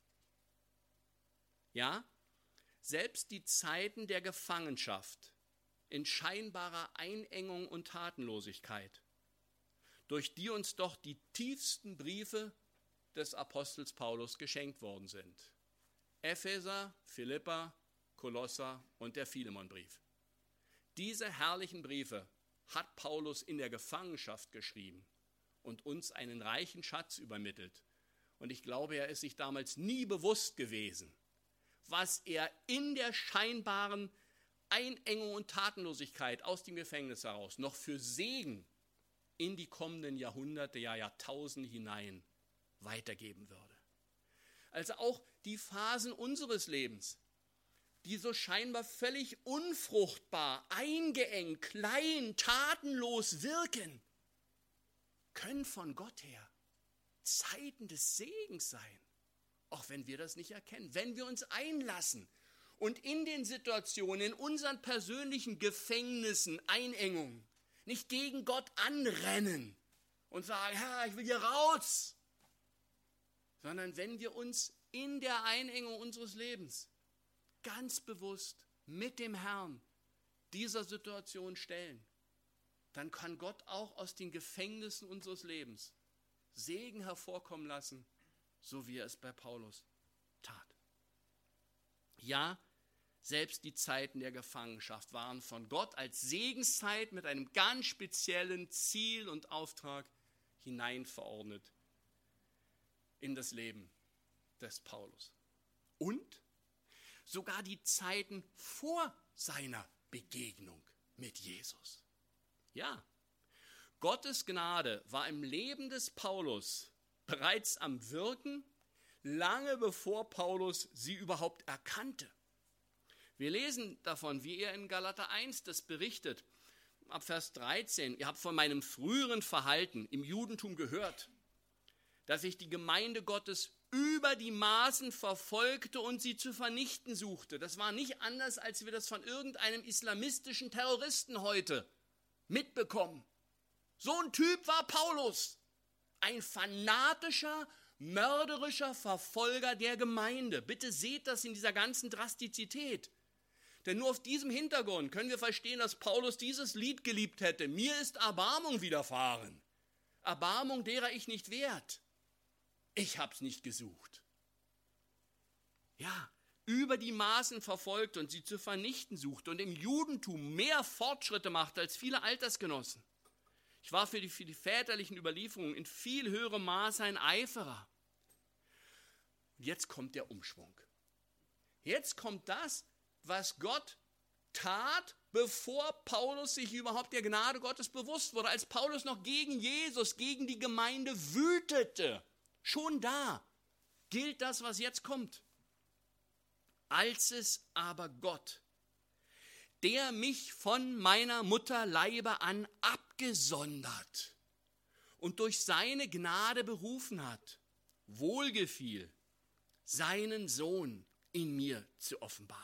Ja, selbst die Zeiten der Gefangenschaft in scheinbarer Einengung und Tatenlosigkeit, durch die uns doch die tiefsten Briefe des Apostels Paulus geschenkt worden sind. Epheser, Philipper, Kolosser und der Philemonbrief. Diese herrlichen Briefe hat Paulus in der Gefangenschaft geschrieben und uns einen reichen Schatz übermittelt. Und ich glaube, er ist sich damals nie bewusst gewesen, was er in der scheinbaren Einengung und Tatenlosigkeit aus dem Gefängnis heraus noch für Segen in die kommenden Jahrhunderte, ja Jahrtausende hinein weitergeben würde. Also auch die Phasen unseres Lebens, die so scheinbar völlig unfruchtbar, eingeengt, klein, tatenlos wirken, können von Gott her Zeiten des Segens sein, auch wenn wir das nicht erkennen, wenn wir uns einlassen und in den Situationen, in unseren persönlichen Gefängnissen, Einengungen, nicht gegen Gott anrennen und sagen, Herr, ich will hier raus, sondern wenn wir uns in der Einengung unseres Lebens ganz bewusst mit dem Herrn dieser Situation stellen, dann kann Gott auch aus den Gefängnissen unseres Lebens Segen hervorkommen lassen, so wie er es bei Paulus tat. Ja, selbst die Zeiten der Gefangenschaft waren von Gott als Segenszeit mit einem ganz speziellen Ziel und Auftrag hineinverordnet in das Leben des Paulus. Und sogar die Zeiten vor seiner Begegnung mit Jesus. Ja, Gottes Gnade war im Leben des Paulus bereits am Wirken, lange bevor Paulus sie überhaupt erkannte. Wir lesen davon, wie er in Galater 1 das berichtet, ab Vers 13. Ihr habt von meinem früheren Verhalten im Judentum gehört, dass ich die Gemeinde Gottes über die Maßen verfolgte und sie zu vernichten suchte. Das war nicht anders, als wir das von irgendeinem islamistischen Terroristen heute mitbekommen. So ein Typ war Paulus, ein fanatischer, mörderischer Verfolger der Gemeinde. Bitte seht das in dieser ganzen Drastizität. Denn nur auf diesem Hintergrund können wir verstehen, dass Paulus dieses Lied geliebt hätte. Mir ist Erbarmung widerfahren. Erbarmung, derer ich nicht wert. Ich hab's nicht gesucht. Ja, über die Maßen verfolgt und sie zu vernichten suchte und im Judentum mehr Fortschritte macht als viele Altersgenossen. Ich war für die väterlichen Überlieferungen in viel höherem Maße ein Eiferer. Und jetzt kommt der Umschwung. Jetzt kommt das, was Gott tat, bevor Paulus sich überhaupt der Gnade Gottes bewusst wurde, als Paulus noch gegen Jesus, gegen die Gemeinde wütete. Schon da gilt das, was jetzt kommt. Als es aber Gott, der mich von meiner Mutterleibe an abgesondert und durch seine Gnade berufen hat, wohlgefiel, seinen Sohn in mir zu offenbaren.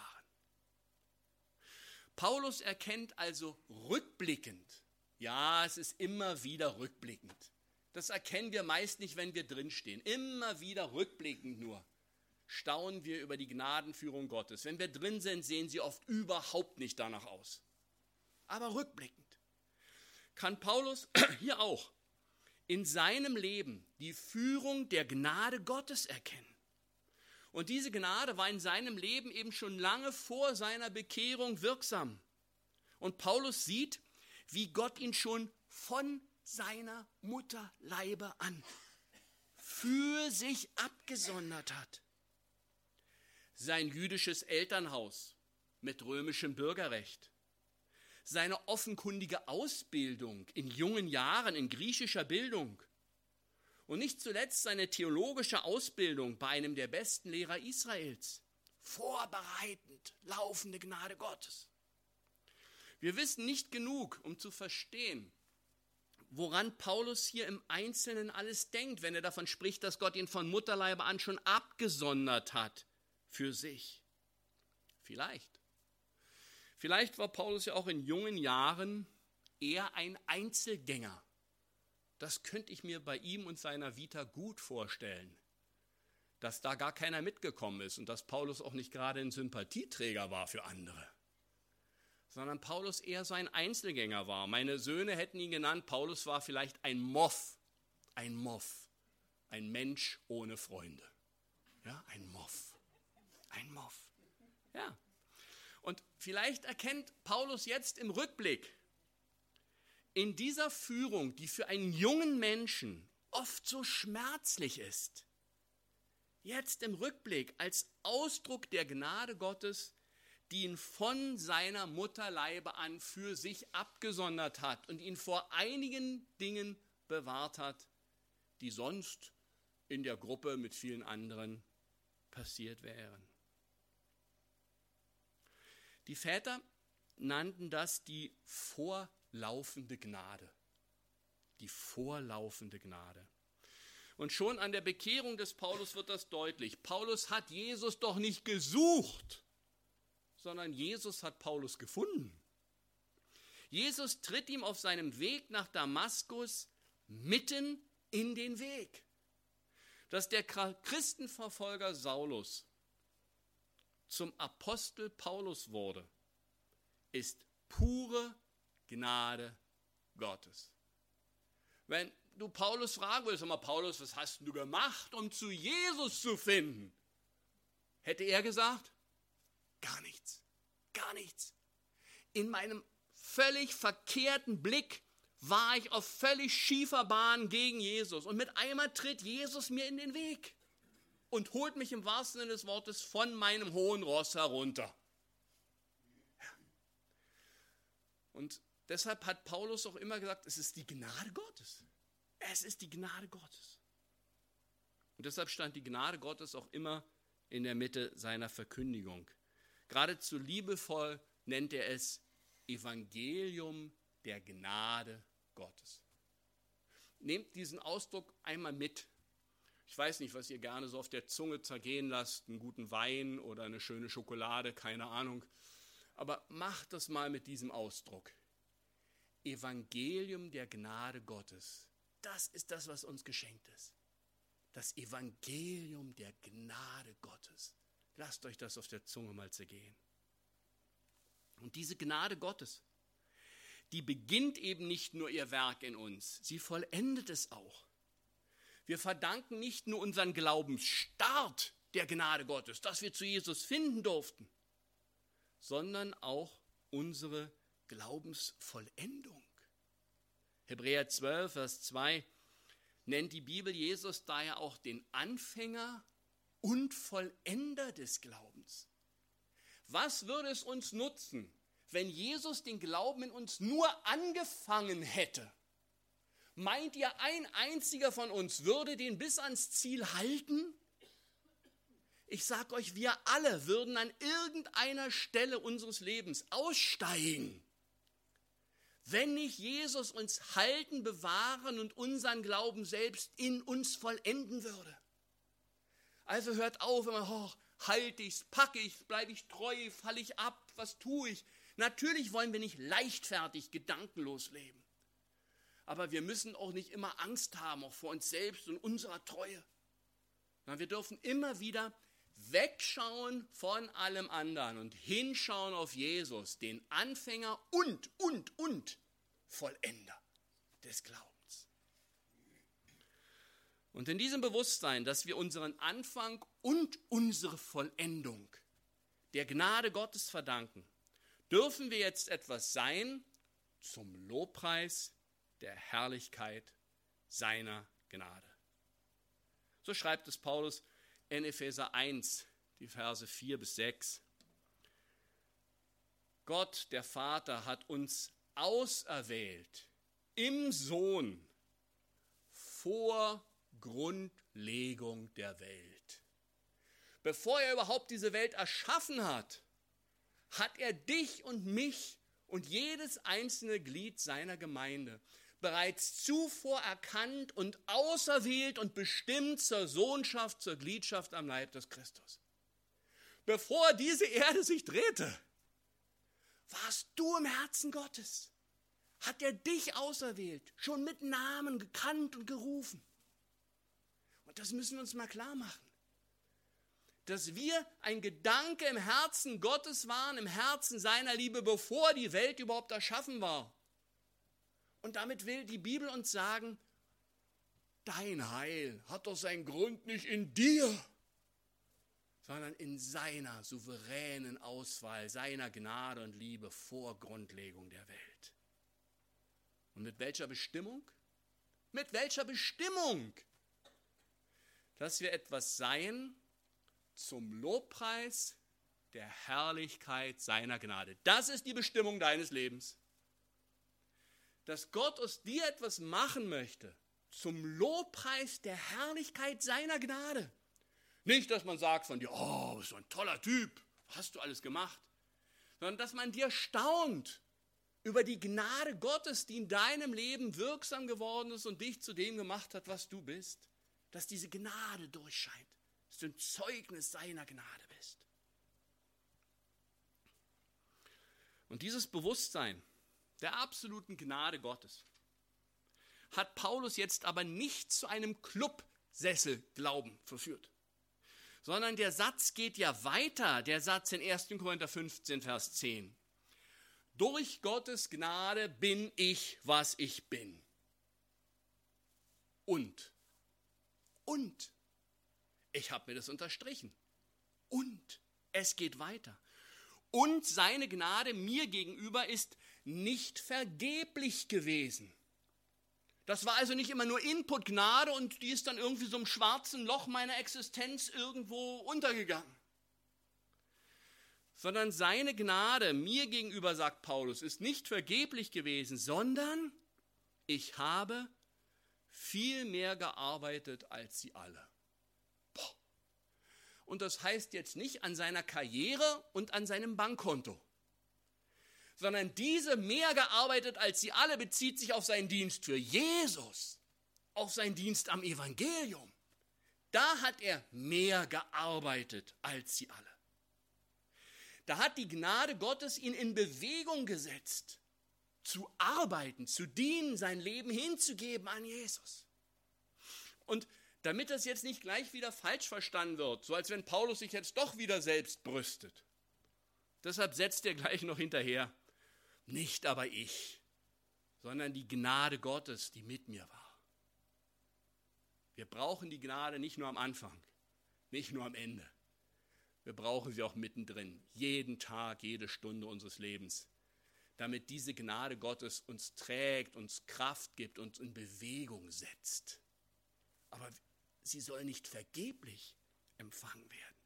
Paulus erkennt also rückblickend, ja, es ist immer wieder rückblickend. Das erkennen wir meist nicht, wenn wir drinstehen. Immer wieder rückblickend nur staunen wir über die Gnadenführung Gottes. Wenn wir drin sind, sehen sie oft überhaupt nicht danach aus. Aber rückblickend kann Paulus hier auch in seinem Leben die Führung der Gnade Gottes erkennen. Und diese Gnade war in seinem Leben eben schon lange vor seiner Bekehrung wirksam. Und Paulus sieht, wie Gott ihn schon von seiner Mutterleibe an für sich abgesondert hat. Sein jüdisches Elternhaus mit römischem Bürgerrecht, seine offenkundige Ausbildung in jungen Jahren in griechischer Bildung und nicht zuletzt seine theologische Ausbildung bei einem der besten Lehrer Israels. Vorbereitend, laufende Gnade Gottes. Wir wissen nicht genug, um zu verstehen, woran Paulus hier im Einzelnen alles denkt, wenn er davon spricht, dass Gott ihn von Mutterleibe an schon abgesondert hat für sich. Vielleicht war Paulus ja auch in jungen Jahren eher ein Einzelgänger. Das könnte ich mir bei ihm und seiner Vita gut vorstellen, dass da gar keiner mitgekommen ist und dass Paulus auch nicht gerade ein Sympathieträger war für andere, sondern Paulus eher so ein Einzelgänger war. Meine Söhne hätten ihn genannt, Paulus war vielleicht ein Moff, ein Mensch ohne Freunde. Ja, ein Moff. Ja. Und vielleicht erkennt Paulus jetzt im Rückblick, in dieser Führung, die für einen jungen Menschen oft so schmerzlich ist, jetzt im Rückblick als Ausdruck der Gnade Gottes, die ihn von seiner Mutterleibe an für sich abgesondert hat und ihn vor einigen Dingen bewahrt hat, die sonst in der Gruppe mit vielen anderen passiert wären. Die Väter nannten das die vorlaufende Gnade. Die vorlaufende Gnade. Und schon an der Bekehrung des Paulus wird das deutlich. Paulus hat Jesus doch nicht gesucht, sondern Jesus hat Paulus gefunden. Jesus tritt ihm auf seinem Weg nach Damaskus mitten in den Weg. Dass der Christenverfolger Saulus zum Apostel Paulus wurde, ist pure Gnade Gottes. Wenn du Paulus fragen würdest, sag mal, Paulus, was hast du gemacht, um zu Jesus zu finden? Hätte er gesagt, gar nichts. In meinem völlig verkehrten Blick war ich auf völlig schiefer Bahn gegen Jesus. Und mit einmal tritt Jesus mir in den Weg und holt mich im wahrsten Sinne des Wortes von meinem hohen Ross herunter. Und deshalb hat Paulus auch immer gesagt, es ist die Gnade Gottes. Es ist die Gnade Gottes. Und deshalb stand die Gnade Gottes auch immer in der Mitte seiner Verkündigung. Geradezu liebevoll nennt er es Evangelium der Gnade Gottes. Nehmt diesen Ausdruck einmal mit. Ich weiß nicht, was ihr gerne so auf der Zunge zergehen lasst, einen guten Wein oder eine schöne Schokolade, keine Ahnung. Aber macht das mal mit diesem Ausdruck. Evangelium der Gnade Gottes. Das ist das, was uns geschenkt ist. Das Evangelium der Gnade Gottes. Lasst euch das auf der Zunge mal zergehen. Und diese Gnade Gottes, die beginnt eben nicht nur ihr Werk in uns, sie vollendet es auch. Wir verdanken nicht nur unseren Glaubensstart der Gnade Gottes, dass wir zu Jesus finden durften, sondern auch unsere Glaubensvollendung. Hebräer 12, Vers 2 nennt die Bibel Jesus daher auch den Anfänger und Vollender des Glaubens. Was würde es uns nutzen, wenn Jesus den Glauben in uns nur angefangen hätte? Meint ihr, ein einziger von uns würde den bis ans Ziel halten? Ich sage euch, wir alle würden an irgendeiner Stelle unseres Lebens aussteigen, wenn nicht Jesus uns halten, bewahren und unseren Glauben selbst in uns vollenden würde. Also hört auf, immer, halte ich's, packe ich's, bleibe ich treu, falle ich ab, was tue ich? Natürlich wollen wir nicht leichtfertig, gedankenlos leben. Aber wir müssen auch nicht immer Angst haben, auch vor uns selbst und unserer Treue. Wir dürfen immer wieder wegschauen von allem anderen und hinschauen auf Jesus, den Anfänger und Vollender des Glaubens. Und in diesem Bewusstsein, dass wir unseren Anfang und unsere Vollendung der Gnade Gottes verdanken, dürfen wir jetzt etwas sein, zum Lobpreis der Herrlichkeit seiner Gnade. So schreibt es Paulus in Epheser 1, die Verse 4 bis 6. Gott, der Vater, hat uns auserwählt im Sohn vor Grundlegung der Welt. Bevor er überhaupt diese Welt erschaffen hat, hat er dich und mich und jedes einzelne Glied seiner Gemeinde bereits zuvor erkannt und auserwählt und bestimmt zur Sohnschaft, zur Gliedschaft am Leib des Christus. Bevor diese Erde sich drehte, warst du im Herzen Gottes. Hat er dich auserwählt, schon mit Namen gekannt und gerufen. Und das müssen wir uns mal klar machen. Dass wir ein Gedanke im Herzen Gottes waren, im Herzen seiner Liebe, bevor die Welt überhaupt erschaffen war. Und damit will die Bibel uns sagen, dein Heil hat doch seinen Grund nicht in dir, sondern in seiner souveränen Auswahl, seiner Gnade und Liebe vor Grundlegung der Welt. Und mit welcher Bestimmung? Mit welcher Bestimmung? Dass wir etwas seien zum Lobpreis der Herrlichkeit seiner Gnade. Das ist die Bestimmung deines Lebens. Dass Gott aus dir etwas machen möchte zum Lobpreis der Herrlichkeit seiner Gnade. Nicht, dass man sagt von dir, oh, so ein toller Typ, was hast du alles gemacht? Sondern, dass man dir staunt über die Gnade Gottes, die in deinem Leben wirksam geworden ist und dich zu dem gemacht hat, was du bist. Dass diese Gnade durchscheint, dass du ein Zeugnis seiner Gnade bist. Und dieses Bewusstsein der absoluten Gnade Gottes hat Paulus jetzt aber nicht zu einem Clubsesselglauben verführt, sondern der Satz geht ja weiter, der Satz in 1. Korinther 15, Vers 10. Durch Gottes Gnade bin ich, was ich bin. Und ich habe mir das unterstrichen. Und es geht weiter. Und seine Gnade mir gegenüber ist nicht vergeblich gewesen. Das war also nicht immer nur Input-Gnade und die ist dann irgendwie so im schwarzen Loch meiner Existenz irgendwo untergegangen. Sondern seine Gnade mir gegenüber, sagt Paulus, ist nicht vergeblich gewesen, sondern ich habe viel mehr gearbeitet als sie alle. Boah. Und das heißt jetzt nicht an seiner Karriere und an seinem Bankkonto, sondern diese mehr gearbeitet als sie alle bezieht sich auf seinen Dienst für Jesus, auf seinen Dienst am Evangelium. Da hat er mehr gearbeitet als sie alle. Da hat die Gnade Gottes ihn in Bewegung gesetzt, zu arbeiten, zu dienen, sein Leben hinzugeben an Jesus. Und damit das jetzt nicht gleich wieder falsch verstanden wird, so als wenn Paulus sich jetzt doch wieder selbst brüstet, deshalb setzt er gleich noch hinterher, nicht aber ich, sondern die Gnade Gottes, die mit mir war. Wir brauchen die Gnade nicht nur am Anfang, nicht nur am Ende. Wir brauchen sie auch mittendrin, jeden Tag, jede Stunde unseres Lebens, damit diese Gnade Gottes uns trägt, uns Kraft gibt, uns in Bewegung setzt. Aber sie soll nicht vergeblich empfangen werden.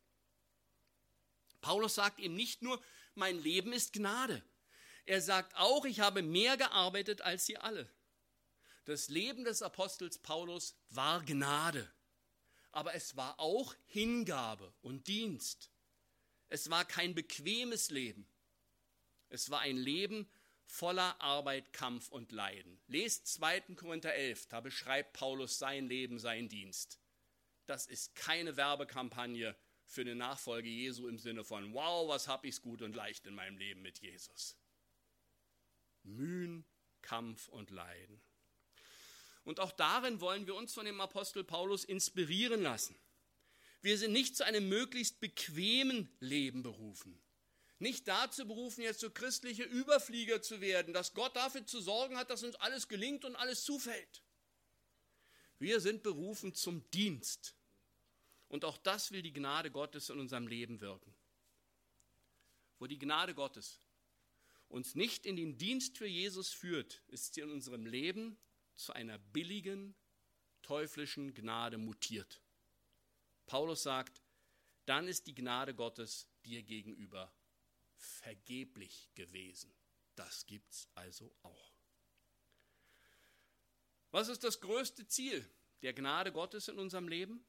Paulus sagt eben nicht nur, mein Leben ist Gnade. Er sagt auch, ich habe mehr gearbeitet als sie alle. Das Leben des Apostels Paulus war Gnade, aber es war auch Hingabe und Dienst. Es war kein bequemes Leben. Es war ein Leben voller Arbeit, Kampf und Leiden. Lest 2. Korinther 11, da beschreibt Paulus sein Leben, seinen Dienst. Das ist keine Werbekampagne für eine Nachfolge Jesu im Sinne von, wow, was hab ich's gut und leicht in meinem Leben mit Jesus. Mühen, Kampf und Leiden. Und auch darin wollen wir uns von dem Apostel Paulus inspirieren lassen. Wir sind nicht zu einem möglichst bequemen Leben berufen. Nicht dazu berufen, jetzt so christliche Überflieger zu werden, dass Gott dafür zu sorgen hat, dass uns alles gelingt und alles zufällt. Wir sind berufen zum Dienst. Und auch das will die Gnade Gottes in unserem Leben wirken. Wo die Gnade Gottes uns nicht in den Dienst für Jesus führt, ist sie in unserem Leben zu einer billigen, teuflischen Gnade mutiert. Paulus sagt, dann ist die Gnade Gottes dir gegenüber vergeblich gewesen. Das gibt's also auch. Was ist das größte Ziel der Gnade Gottes in unserem Leben?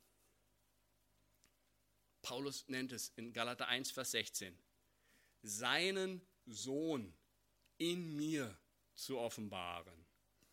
Paulus nennt es in Galater 1, Vers 16, seinen Sohn in mir zu offenbaren.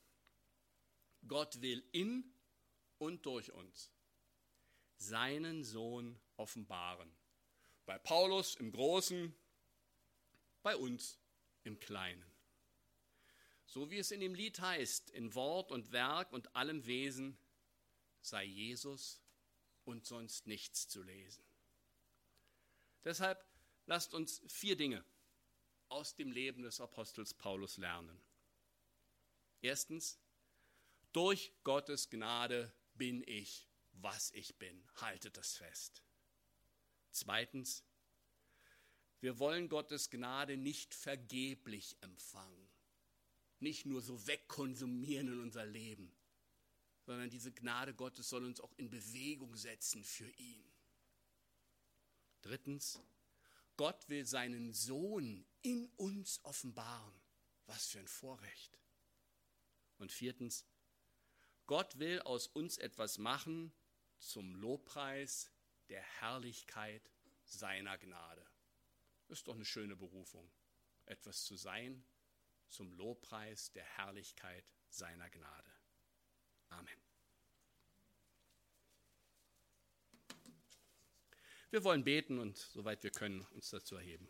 Gott will in und durch uns seinen Sohn offenbaren. Bei Paulus im Großen, bei uns im Kleinen. So wie es in dem Lied heißt, in Wort und Werk und allem Wesen sei Jesus und sonst nichts zu lesen. Deshalb lasst uns 4 Dinge aus dem Leben des Apostels Paulus lernen. Erstens, durch Gottes Gnade bin ich, was ich bin. Haltet das fest. Zweitens, wir wollen Gottes Gnade nicht vergeblich empfangen, nicht nur so wegkonsumieren in unser Leben, sondern diese Gnade Gottes soll uns auch in Bewegung setzen für ihn. Drittens, Gott will seinen Sohn in uns offenbaren. Was für ein Vorrecht. Und viertens, Gott will aus uns etwas machen zum Lobpreis der Herrlichkeit seiner Gnade. Ist doch eine schöne Berufung, etwas zu sein zum Lobpreis der Herrlichkeit seiner Gnade. Amen. Wir wollen beten und soweit wir können, uns dazu erheben.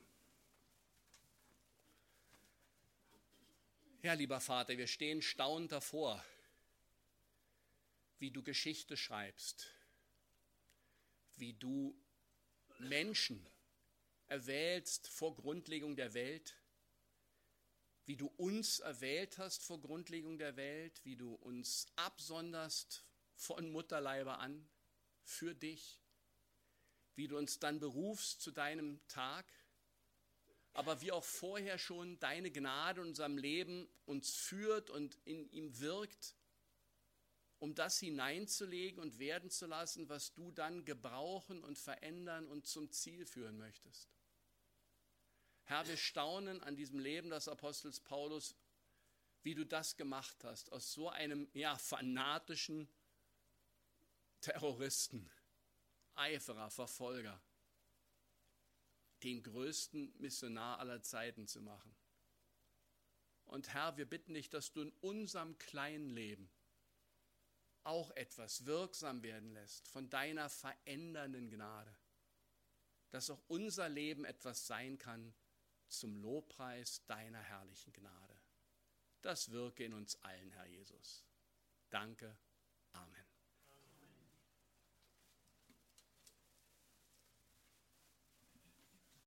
Ja, lieber Vater, wir stehen staunend davor, wie du Geschichte schreibst, wie du Menschen erwählst vor Grundlegung der Welt, wie du uns erwählt hast vor Grundlegung der Welt, wie du uns absonderst von Mutterleibe an für dich, wie du uns dann berufst zu deinem Tag, aber wie auch vorher schon deine Gnade in unserem Leben uns führt und in ihm wirkt, um das hineinzulegen und werden zu lassen, was du dann gebrauchen und verändern und zum Ziel führen möchtest. Herr, wir staunen an diesem Leben des Apostels Paulus, wie du das gemacht hast, aus so einem fanatischen Terroristen, Eiferer, Verfolger, den größten Missionar aller Zeiten zu machen. Und Herr, wir bitten dich, dass du in unserem kleinen Leben auch etwas wirksam werden lässt von deiner verändernden Gnade, dass auch unser Leben etwas sein kann zum Lobpreis deiner herrlichen Gnade. Das wirke in uns allen, Herr Jesus. Danke. Amen.